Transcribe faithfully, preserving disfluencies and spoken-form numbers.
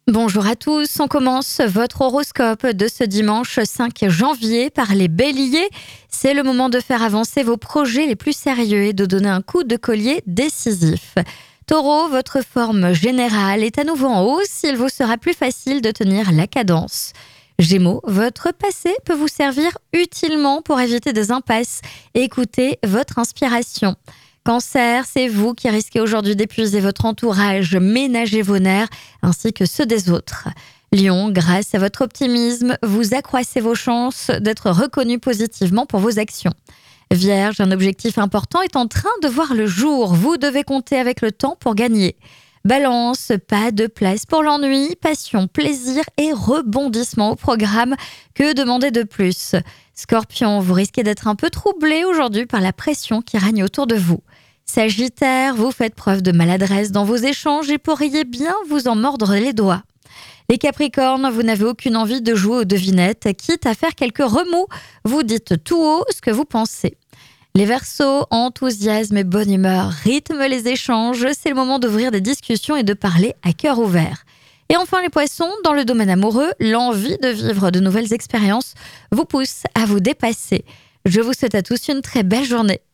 Bonjour à tous, on commence votre horoscope de ce dimanche cinq janvier par les béliers. C'est le moment de faire avancer vos projets les plus sérieux et de donner un coup de collier décisif. Taureau, votre forme générale est à nouveau en hausse, il vous sera plus facile de tenir la cadence. Gémeaux, votre passé peut vous servir utilement pour éviter des impasses et écouter votre inspiration. Cancer, c'est vous qui risquez aujourd'hui d'épuiser votre entourage, ménagez vos nerfs ainsi que ceux des autres. Lion, grâce à votre optimisme, vous accroissez vos chances d'être reconnu positivement pour vos actions. Vierge, un objectif important est en train de voir le jour, vous devez compter avec le temps pour gagner. Balance, pas de place pour l'ennui, passion, plaisir et rebondissement au programme, que demander de plus? Scorpion, vous risquez d'être un peu troublé aujourd'hui par la pression qui règne autour de vous. Sagittaire, vous faites preuve de maladresse dans vos échanges et pourriez bien vous en mordre les doigts. Les Capricornes, vous n'avez aucune envie de jouer aux devinettes, quitte à faire quelques remous, vous dites tout haut ce que vous pensez. Les Verseaux, enthousiasme et bonne humeur rythment les échanges, c'est le moment d'ouvrir des discussions et de parler à cœur ouvert. Et enfin les Poissons, dans le domaine amoureux, l'envie de vivre de nouvelles expériences vous pousse à vous dépasser. Je vous souhaite à tous une très belle journée.